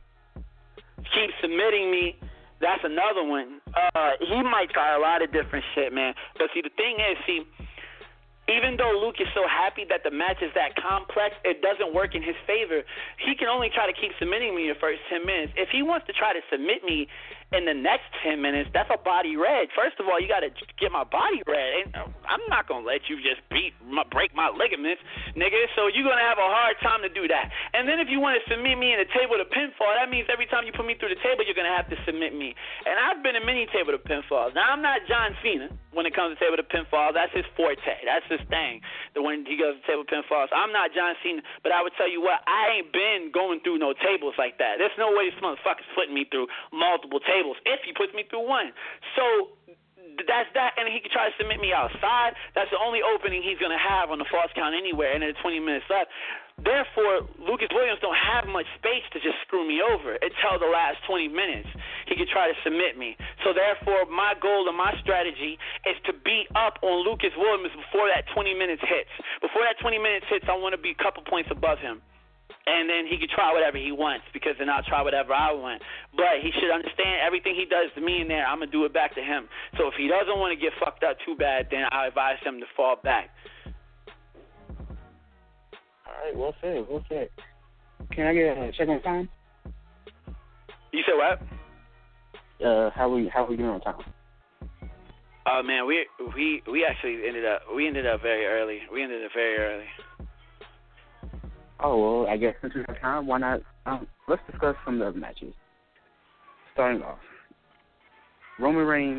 keep submitting me. That's another one. Uh, he might try a lot of different shit, man. But see, the thing is, see, even though Luke is so happy that the match is that complex, it doesn't work in his favor. He can only try to keep submitting me in the first ten minutes. If he wants to try to submit me in the next ten minutes, that's a body red. First of all, you got to get my body red. And I'm not going to let you just beat my, break my ligaments, nigga. So you're going to have a hard time to do that. And then if you want to submit me in a table to pinfall, that means every time you put me through the table, you're going to have to submit me. And I've been in many table to pinfalls. Now, I'm not John Cena when it comes to table to pinfall. That's his forte. That's his thing. The when he goes to table pinfalls. I'm not John Cena, but I would tell you what, I ain't been going through no tables like that. There's no way this motherfucker's putting me through multiple tables if he puts me through one. So that's that, and he can try to submit me outside. That's the only opening he's going to have on the false count anywhere, and there's twenty minutes left. Therefore, Lucas Williams don't have much space to just screw me over until the last twenty minutes. He could try to submit me. So therefore, my goal and my strategy is to beat up on Lucas Williams before that twenty minutes hits. Before that twenty minutes hits, I want to be a couple points above him. And then he can try whatever he wants, because then I'll try whatever I want. But he should understand everything he does to me in there, I'm going to do it back to him. So if he doesn't want to get fucked up too bad, then I advise him to fall back. All right, well said, well said. Can I get a check on time? You said what? Uh, how we how we doing on time? Oh man, we we we actually ended up we ended up very early. We ended up very early. Oh well, I guess since we have time, why not? Um, let's discuss some of the other matches. Starting off, Roman Reigns,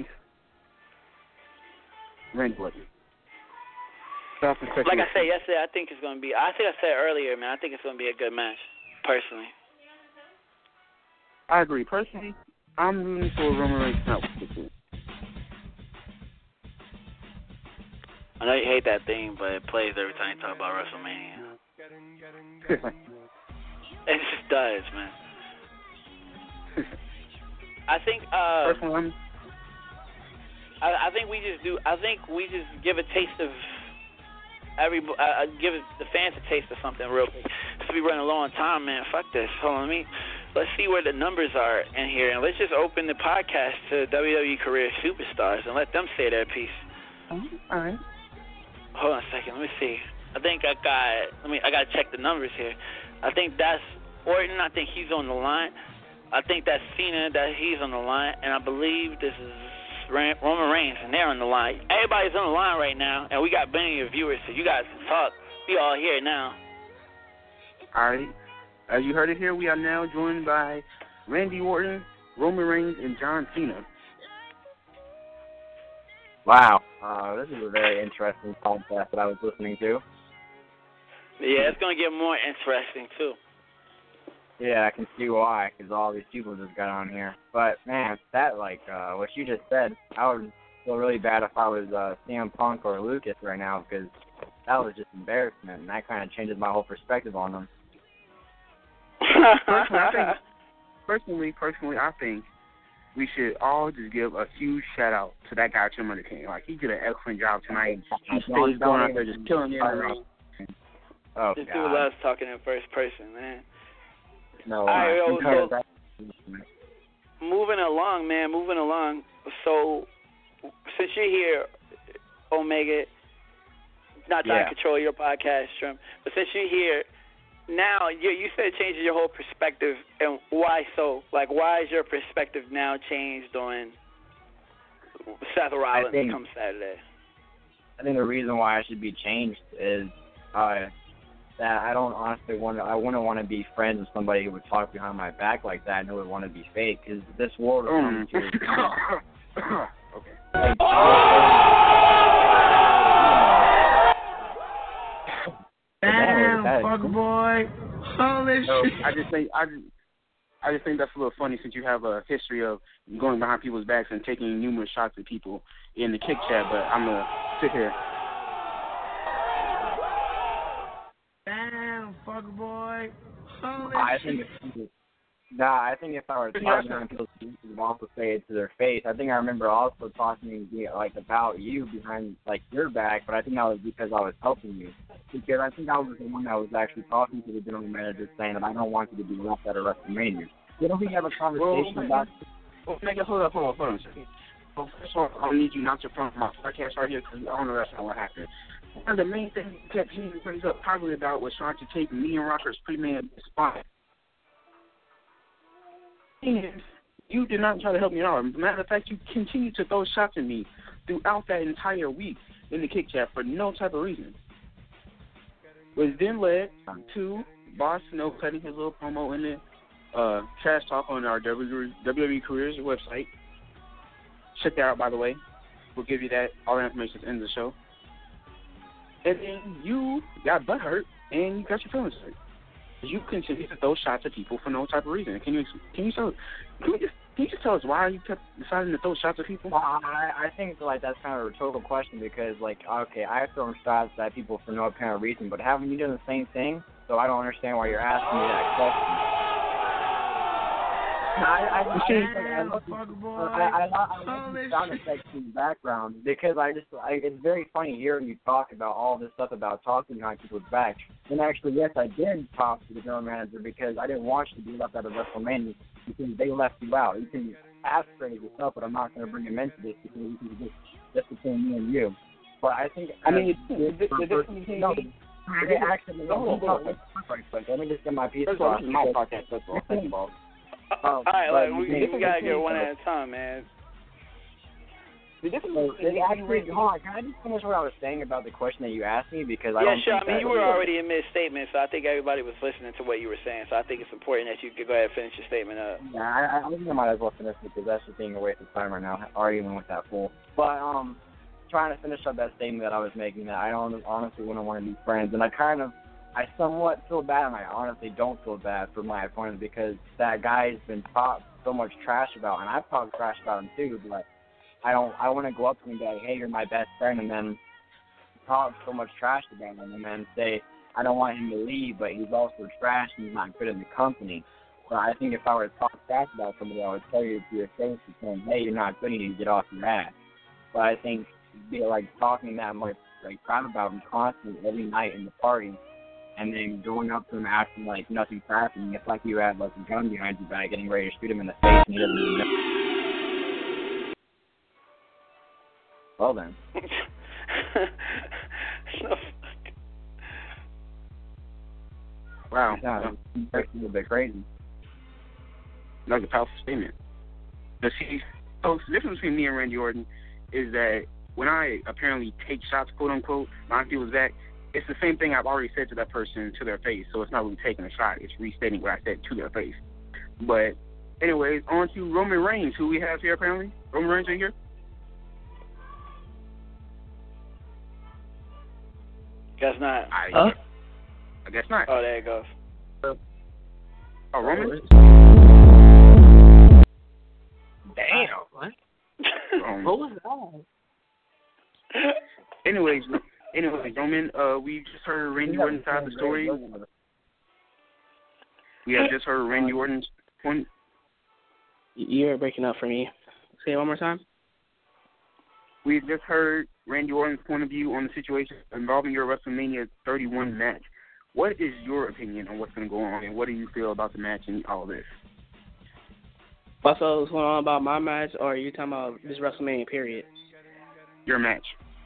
Randy Orton. Like I said yesterday, I think it's going to be, I think I said earlier, man, I think it's going to be a good match, personally. I agree. Personally, I'm rooting for Roman Reigns to not win. I know you hate that thing, but it plays every time you talk about WrestleMania. It just does, man. I think, uh, Personally, I, I think we just do, I think we just give a taste of, Every uh, give the fans a taste of something real quick. So we running low on time, man. Fuck this. Hold on, let me let's see where the numbers are in here, and let's just open the podcast to W W E career superstars and let them say their piece. Oh, all right. Hold on a second. Let me see. I think I got. Let me. I got to check the numbers here. I think that's Orton. I think he's on the line. I think that's Cena. That he's on the line, and I believe this is Roman Reigns, and they're on the line. Everybody's on the line right now, and we got plenty of viewers, so you guys can talk. We all here now. All right. As you heard it here, we are now joined by Randy Orton, Roman Reigns, and John Cena. Wow. Uh, this is a very interesting podcast that I was listening to. Yeah, it's going to get more interesting, too. Yeah, I can see why, because all these people just got on here. But, man, that, like, uh, what you just said, I would feel really bad if I was uh, C M Punk or Lucas right now, because that was just embarrassment, and that kind of changes my whole perspective on them. personally, I think, personally, personally, I think we should all just give a huge shout-out to that guy, Tim Undertaker. Like, he did an excellent job tonight. He's still going out there just killing it. Oh, this God. dude loves talking in first person, man. No, all right, yo, so, that... moving along, man, moving along. So, since you're here, Omega, not trying yeah. to control your podcast, Shrimp, but since you're here, now, you, you said it changes your whole perspective, and why so? Like, why is your perspective now changed on Seth Rollins think, come Saturday? I think the reason why I should be changed is uh, that I don't honestly want to. I wouldn't want to be friends with somebody who would talk behind my back like that and who would want to be fake. Because this world is coming to. Okay. Damn, fuck boy. Holy so, shit. I just think I just, I just think that's a little funny since you have a history of going behind people's backs and taking numerous shots at people in the kick chat. But I'm gonna sit here. Damn, fuck boy. Holy I shit. think. Nah, I think if I were talking on people's faces, I would also say it to their face. I think I remember also talking you know, like about you behind like your back, but I think that was because I was helping you. Because I think I was the one that was actually talking to the general manager saying that I don't want you to be left at a WrestleMania. You don't think you have a conversation well, about Well, nigga, hold up, hold up, hold on a second. Well, first of all, I need you not to front my podcast right here because I don't know that's not what happened. One of the main things you kept hearing brings up probably about was trying to take me and Rocker's pre-made spot. And you did not try to help me out. Matter of fact, you continued to throw shots at me throughout that entire week in the kick chat for no type of reason. Was then led to Boss Snow cutting his little promo in the uh, trash talk on our W W E Careers website. Check that out, by the way. We'll give you that all the information at the end of the show. And then you got butthurt and you got your feelings hurt. You continue to throw shots at people for no type of reason. Can you can you tell can you just can you just tell us why you kept deciding to throw shots at people? Well, I I think like that's kind of a rhetorical question because like okay, I've thrown shots at people for no apparent reason, but haven't you done the same thing? So I don't understand why you're asking me that question. I I I I love the sound effects in the background because I just I, it's very funny hearing you talk about all this stuff about talking behind people's backs. And actually, yes, I did talk to the general manager because I didn't want you to be left out of WrestleMania because they left you out. You can ask for yourself, but I'm not going to bring him into this because this is just, just between me and you. But I think I mean, it's, it's, it's, no, they actually no, no, no, let me just get my piece across. This is my podcast, that's all. Thank you, Bob. All right, like, we, we gotta get one at a time, man. So, actually, hold on, can I just finish what I was saying about the question that you asked me? Because I yeah, don't sure. think I mean, that you were already in mid-statement, so I think everybody was listening to what you were saying. So I think it's important that you could go ahead and finish your statement up. Yeah, I, I think I might as well finish it because that's just being a waste of time right now. I already went with that full. But um, trying to finish up that statement that I was making, that I don't, honestly wouldn't want to be friends, and I kind of. I somewhat feel bad, and I honestly don't feel bad for my opponent because that guy's been talked so much trash about, and I've talked trash about him too. But I don't. I want to go up to him and be like, "Hey, you're my best friend," and then talk so much trash about him, and then say, "I don't want him to leave, but he's also trash and he's not good in the company." But I think if I were to talk trash about somebody, I would tell you to your face and saying, "Hey, you're not good, you need to get off your ass." But I think be like talking that much, like crap about him constantly every night in the party. And then going up to him acting like nothing's happening. It's like you had like a gun behind your back getting ready to shoot him in the face and he doesn't even know. Well then. Wow. Yeah, that's a little bit crazy. That's a powerful statement. But see, so the difference between me and Randy Orton is that when I apparently take shots, quote unquote, behind people's back, it's the same thing I've already said to that person to their face, so it's not really taking a shot. It's restating what I said to their face. But, anyways, on to Roman Reigns, who we have here apparently. Roman Reigns, are you here? Guess not. I, Huh? I guess not. Oh, there it goes. Oh, Roman? Damn. What? Um, What was that? anyways, anyways, Roman, uh, we just heard Randy Orton's side of the story. We have just heard Randy Orton's point. You're breaking up for me. Say it one more time. We just heard Randy Orton's point of view on the situation involving your WrestleMania thirty-one match. What is your opinion on what's going to go on, and what do you feel about the match and all this? What's going on about my match, or are you talking about this WrestleMania period? Your match.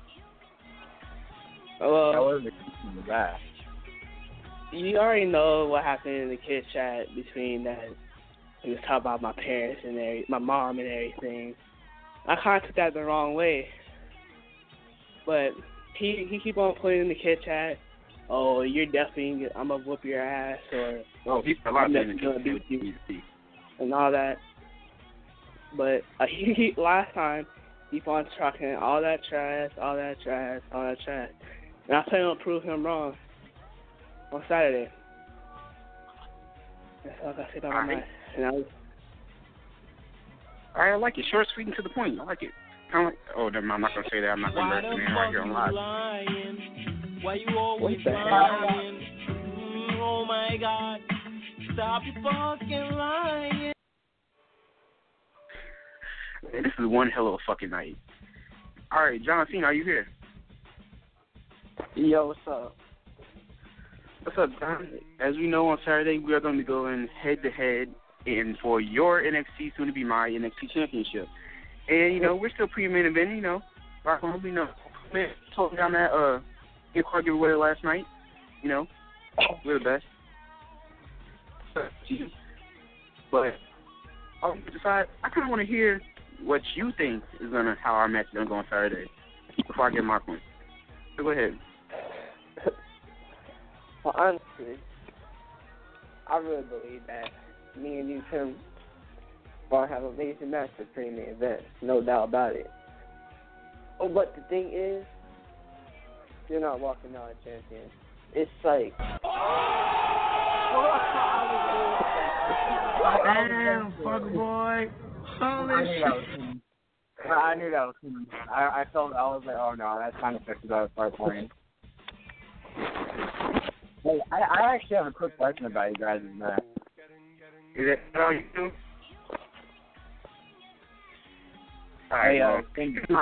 Well, That was the that. You already know what happened in the kid chat between that. He was talking about my parents and every, my mom and everything. I kind of took that the wrong way. But he he keep on putting in the kid chat, oh, you're definitely, I'm gonna whoop your ass, or Oh, he's a lot I'm better definitely than gonna you. beat you, and all that. But uh, he, he last time keep on talking all that trash, all that trash, all that trash, and I plan on prove him wrong on Saturday. That's all I gotta say about my match. And I was, All right, I like it. Short, sweet, and to the point. I like it. Kind of like, oh, never mind. I'm not going to say that. I'm not going to embarrass the man right here on live. Why you always What's that? lying? Mm, oh my God. Stop your fucking lying. Man, this is one hell of a fucking night. All right, John Cena, are you here? yo, what's up? What's up, John? As we know, on Saturday, we are going to be going head-to-head in for your N X T, soon to be my N X T championship. And, you know, we're still pre-main event, you know. Rock on, we know. Man, talking down that uh, gift card giveaway last night. You know, we're the best. But, I'll decide, I kind of want to hear what you think is going to, how our match is going to go on Saturday before I get my point. So go ahead. Well, honestly, I really believe that me and you, Tim, will have an amazing match for pre-main event. No doubt about it. Oh, but the thing is, you're not walking out a champion. It's like... Damn, fuck boy. Holy shit. I knew that was coming. I, I felt, I was like, oh no, that's kind of fixed about to start playing. Hey, I, I actually have a quick question about you guys' match. Is that all you do? All right, Hey, uh, well, thank you.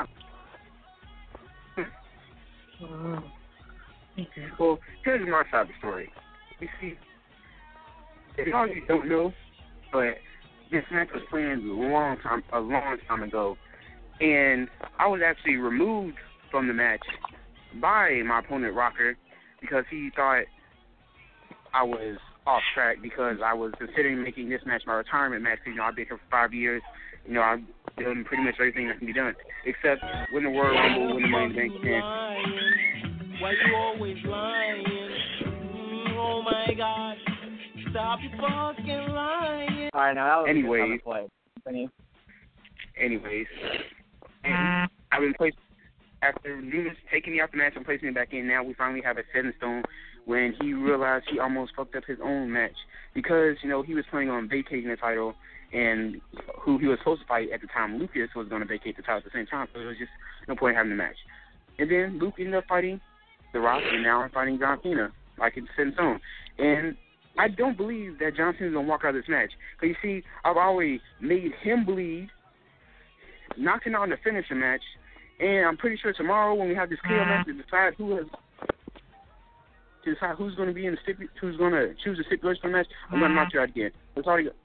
Well, here's my side of the story. You see, it's all you don't know, but this match was planned a long time, a long time ago, and I was actually removed from the match by my opponent Rocker because he thought I was off track because I was considering making this match my retirement match. You know, I've been here for five years. You know, I've done pretty much everything that can be done, except win the World Rumble, win the Money in the Bank, and why you always lying? Mm, oh my God. Stop your fucking lying. All right, now that was anyways, a good play. Continue. Anyways, and I've been placed after Nunes taking me out the match and placing me back in. Now we finally have a set in stone when he realized he almost fucked up his own match because, you know, he was planning on vacating the title, and who he was supposed to fight at the time, Lucas, was going to vacate the title at the same time, so there was just no point in having the match. And then Luke ended up fighting The Rock, and now I'm fighting John Cena, like it's set in stone. And I don't believe that John Cena's going to walk out of this match. Because, you see, I've already made him bleed, knocked him out in the finisher match, and I'm pretty sure tomorrow when we have this K O match to decide who has to decide who's going to be in the stipu- who's going to choose the stipulation for the match, I'm going to knock you out again. That's all you got.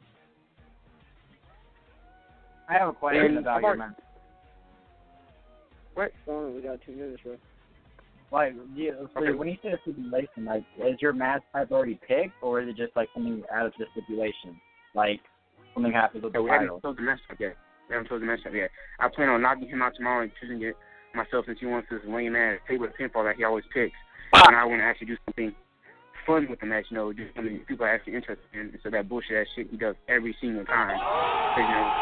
I have a question And about your match. What? Oh, we got two minutes, bro. Like, you, so Okay. when you say a stipulation, like, is your match type already picked, or is it just like something added to the stipulation? Like, something happens with Yeah, the we haven't title? chosen the match up yet. We haven't chosen the match up yet. I plan on knocking him out tomorrow and choosing it myself since he wants this lame ass table of pinfall that he always picks. And I want to actually do something fun with the match, you know, do something people are actually interested in instead of that bullshit ass shit he does every single time. 'Cause, you know,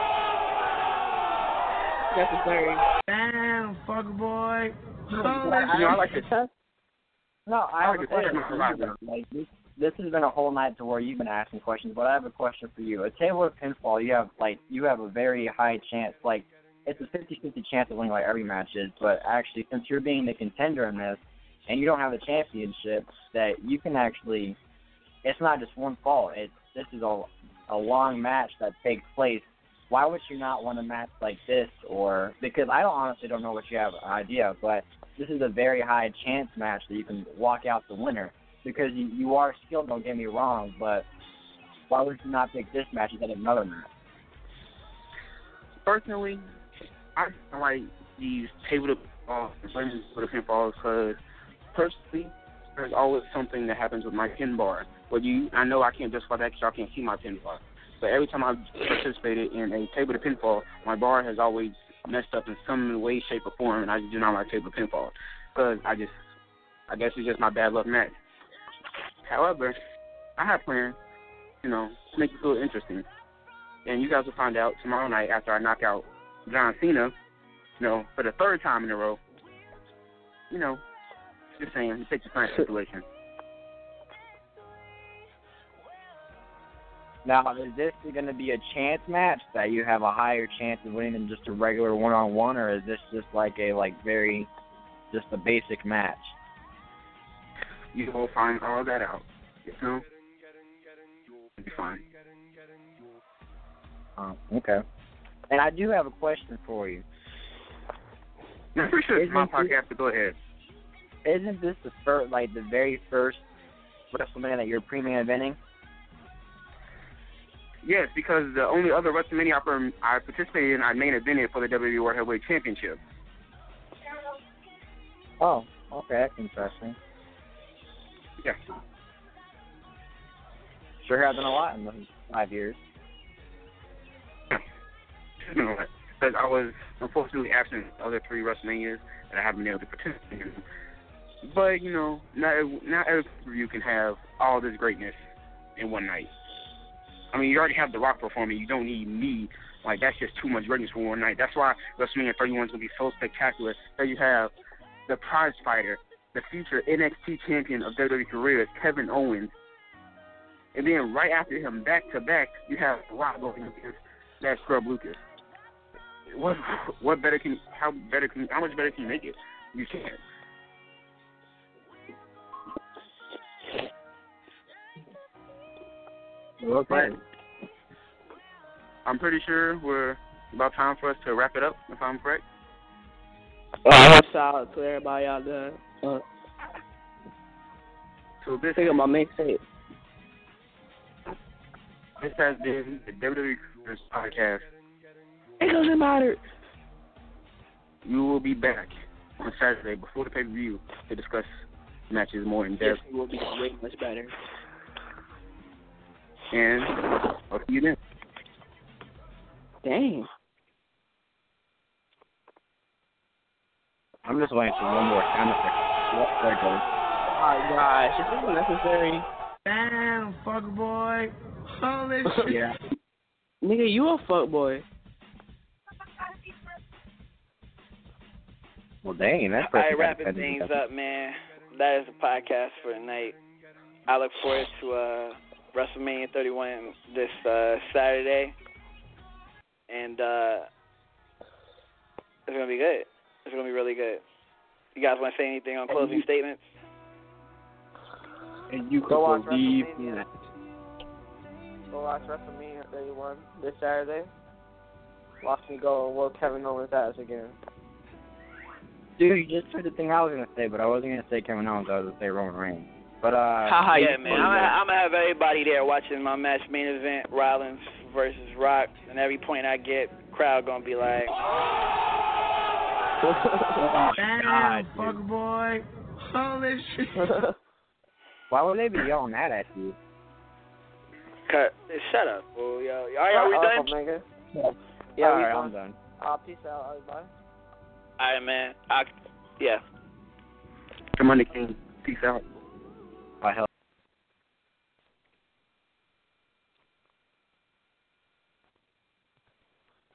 Necessary. Damn, fuck boy. you know, I like to. No, I I have like a to question touch for my you. live. though. Like, this, this has been a whole night to where you've been asking questions, but I have a question for you. A table of pinfall, you have like you have a very high chance, like it's a fifty-fifty chance of winning like every match is, but actually since you're being the contender in this and you don't have a championship, that you can actually, it's not just one fall. It's this is a a long match that takes place. Why would you not want a match like this? Or because I don't honestly don't know what you have an idea, but this is a very high chance match that you can walk out the winner because you, you are skilled. Don't get me wrong, but why would you not pick this match instead of another match? Personally, I don't like these table to pinfall and friends for the pinfalls because personally, there's always something that happens with my pin bar. But you, I know I can't justify that because y'all can't see my pin bar. But every time I've participated in a table to pinfall, my bar has always messed up in some way, shape, or form, and I do not like table to pinfall. because I just, I guess it's just my bad luck match. However, I have plans, you know, to make it feel interesting. And you guys will find out tomorrow night after I knock out John Cena, you know, for the third time in a row. You know, just saying, you take the same situation. Now, is this going to be a chance match that you have a higher chance of winning than just a regular one-on-one, or is this just like a, like, very, just a basic match? You will find all that out. You know? It'll be fine. Oh, okay. And I do have a question for you. I'm pretty sure it's my Isn't podcast, but go ahead. Isn't this the first, like, the very first WrestleMania that you're pre-main eventing? Yes, because the only other WrestleMania I participated in, I main evented for the W W E World Heavyweight Championship. Oh, okay, that's interesting. Yeah. Sure has done a lot in those five years. You know, because I was unfortunately absent the other three WrestleManias that I haven't been able to participate in. But, you know, not, not every review can have all this greatness in one night. I mean, you already have The Rock performing. You don't need me. Like, that's just too much greatness for one night. That's why WrestleMania thirty-one is going to be so spectacular. There you have the prize fighter, the future N X T champion of W W E career, Kevin Owens. And then right after him, back-to-back, you have The Rock going against that scrub Lucas. What what better can, how better can, how much better can you make it? You can't. Okay. I'm pretty sure we're about time for us to wrap it up, if I'm correct. Uh, shout out to everybody out there. Uh, so this think of my mixtape. This has been the W W E Careers Podcast. It doesn't matter. You will be back on Saturday before the pay-per-view to discuss matches more in depth. Yes, it will be way much better. And I'll see you then. Dang. I'm just waiting for one more sound effect. What there it goes. Oh my gosh, is this necessary? Damn, fuck boy. Holy shit. Yeah. Nigga, you a fuck boy. Well, dang, that's All right, perfect. wrapping things up, man. That is the podcast for tonight. I look forward to uh, WrestleMania thirty-one this uh, Saturday, and uh, it's gonna be good. It's gonna be really good. You guys want to say anything on closing you, statements? And you Go watch believe WrestleMania. Go watch WrestleMania thirty-one this Saturday. Watch me go and whoop Kevin Owens' ass again. Dude, you just said the thing I was going to say, but I wasn't going to say Kevin Owens. I was going to say Roman Reigns. But, uh... Haha, yeah, man. I'm going to have everybody there watching my match main event, Rollins versus Rock, and every point I get, crowd going to be like... Damn, fuck boy. Holy shit. Why would they be yelling that at you? Cut. Shut up, fool, yo. All right, are we Uh, done? Nigga. Yeah, Yeah, all we right, done. I'm done. Uh, peace out, everybody. All right, man. I, yeah. Come on, King. Peace out. Bye, hell.